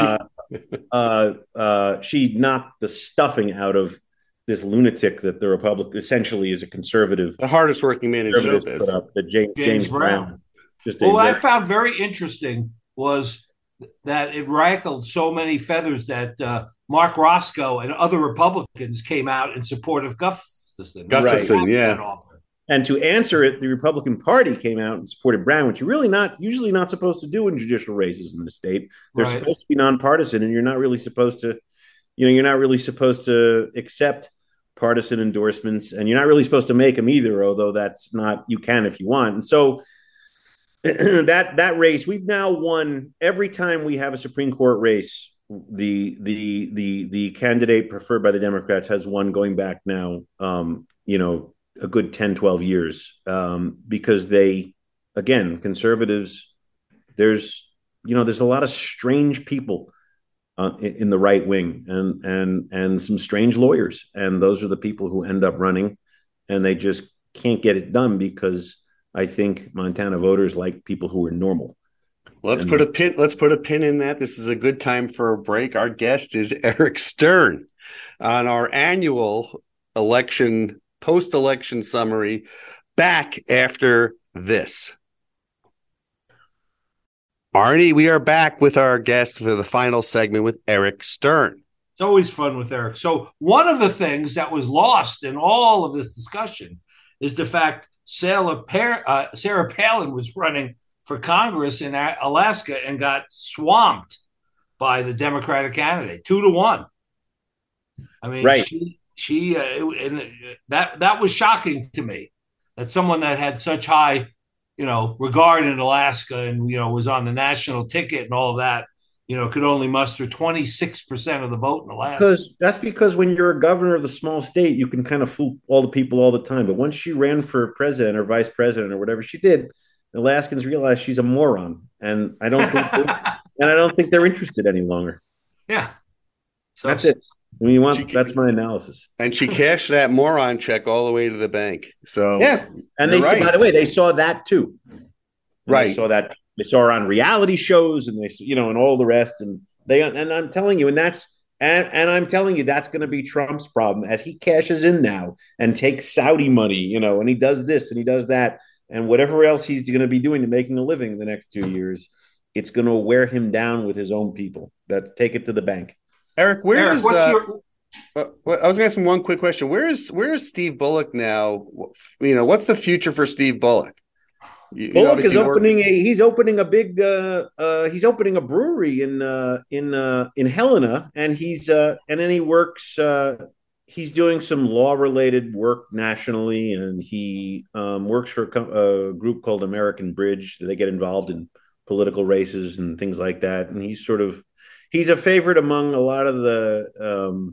uh, uh, she knocked the stuffing out of this lunatic that the Republic essentially is a conservative, the hardest working man in showbiz, put up, the James, James, James Brown. Brown. Just well, what I found very interesting was that it rankled so many feathers that uh, Mark Roscoe and other Republicans came out in support of Gustafson. Gustafson, right. yeah. And to answer it, the Republican Party came out and supported Brown, which you're really not usually not supposed to do in judicial races in the state. They're right. supposed to be nonpartisan, and you're not really supposed to, you know, you're not really supposed to accept partisan endorsements, and you're not really supposed to make them either. Although that's not, you can if you want. And so that that race, we've now won every time we have a Supreme Court race. The the the the candidate preferred by the Democrats has won, going back now, um, you know. a good ten, twelve years, um, because they, again, conservatives, there's, you know, there's a lot of strange people uh, in, in the right wing and, and, and some strange lawyers. And those are the people who end up running, and they just can't get it done because I think Montana voters like people who are normal. Let's and, put a pin. Let's put a pin in that. This is a good time for a break. Our guest is Eric Stern on our annual election post-election summary, back after this. Arnie, we are back with our guest for the final segment with Eric Stern. It's always fun with Eric. So one of the things that was lost in all of this discussion is the fact Sarah, pa- uh, Sarah Palin was running for Congress in Alaska and got swamped by the Democratic candidate, two to one. I mean, right. she... She uh, and that that was shocking to me, that someone that had such high, you know, regard in Alaska and, you know, was on the national ticket and all of that, you know, could only muster twenty-six percent of the vote in Alaska. Because that's because when you're a governor of the small state, you can kind of fool all the people all the time. But once she ran for president or vice president or whatever she did, Alaskans realized she's a moron, and I don't think and I don't think they're interested any longer. Yeah, so that's it. I mean, you want, she, that's my analysis. And she cashed that moron check all the way to the bank. So yeah, and they right. by the way, they saw that too. And right, they saw that they saw her on reality shows, and they, you know, and all the rest. And they and I'm telling you, and that's and and I'm telling you, that's going to be Trump's problem as he cashes in now and takes Saudi money, you know, and he does this and he does that, and whatever else he's going to be doing to making a living the next two years, it's going to wear him down with his own people. That take it to the bank. Eric, where Eric, is what's uh, your... uh, I was going to ask him one quick question. Where is where is Steve Bullock now? You know, what's the future for Steve Bullock? You, Bullock is opening work... a he's opening a big uh, uh, he's opening a brewery in uh, in uh, in Helena, and he's uh, and then he works uh, he's doing some law related work nationally, and he um, works for a, co- a group called American Bridge. They get involved in political races and things like that, and he's sort of He's a favorite among a lot of the um,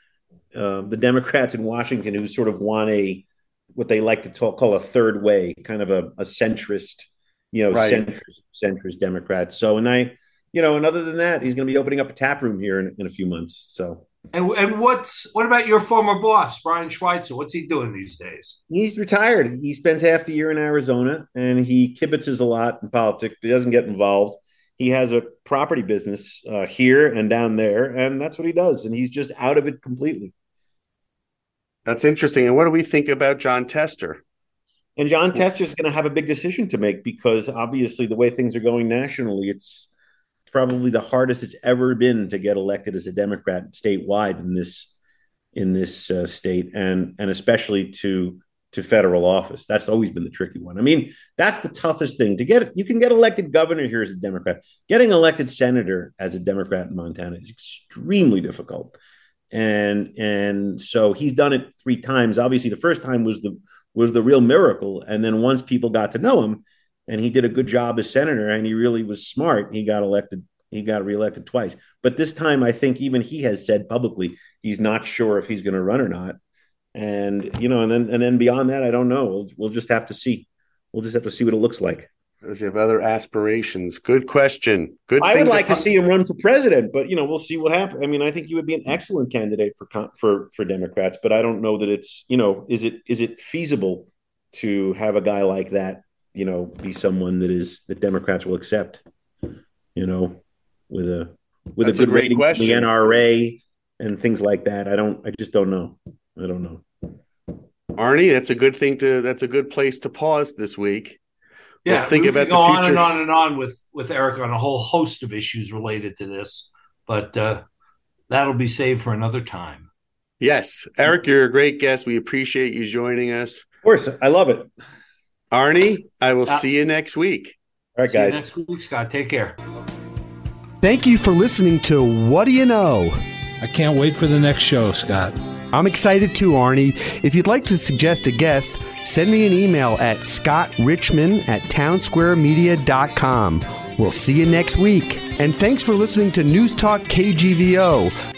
uh, the Democrats in Washington who sort of want a what they like to talk, call a third way, kind of a, a centrist, you know, right. centrist centrist Democrat. So, and I, you know, and other than that, he's going to be opening up a tap room here in, in a few months. So, and and what's what about your former boss, Brian Schweitzer? What's he doing these days? He's retired. He spends half the year in Arizona, and he kibitzes a lot in politics, but he doesn't get involved. He has a property business uh, here and down there, and that's what he does. And he's just out of it completely. That's interesting. And what do we think about Jon Tester? And Jon Tester is going to have a big decision to make because obviously the way things are going nationally, it's probably the hardest it's ever been to get elected as a Democrat statewide in this in this uh, state, and and especially to to federal office. That's always been the tricky one. I mean, that's the toughest thing to get. You can get elected governor here as a Democrat. Getting elected senator as a Democrat in Montana is extremely difficult. And and so he's done it three times. Obviously, the first time was the was the real miracle. And then once people got to know him and he did a good job as senator and he really was smart, he got elected. He got reelected twice. But this time, I think even he has said publicly he's not sure if he's going to run or not. And, you know, and then and then beyond that, I don't know. We'll, we'll just have to see. We'll just have to see what it looks like. Does he have other aspirations? Good question. Good. I would like to, to see him run for president, but, you know, we'll see what happens. I mean, I think he would be an excellent candidate for for for Democrats, but I don't know that it's, you know, is it is it feasible to have a guy like that, you know, be someone that is that Democrats will accept, you know, with a with That's a good a great rating question. from the N R A and things like that. I don't. I just don't know. I don't know. Arnie, that's a good thing to. That's a good place to pause this week. Yeah, Let's think we about could go the on future. and on and on with with Eric on a whole host of issues related to this, but uh, that'll be saved for another time. Yes, Eric, you're a great guest. We appreciate you joining us. Of course, I love it. Arnie, I will Uh, see you next week. All right, See you guys. next week, Scott. Take care. Thank you for listening to What Do You Know? I can't wait for the next show, Scott. I'm excited too, Arnie. If you'd like to suggest a guest, send me an email at scottrichman at townsquaremedia dot com. We'll see you next week. And thanks for listening to News Talk K G V O,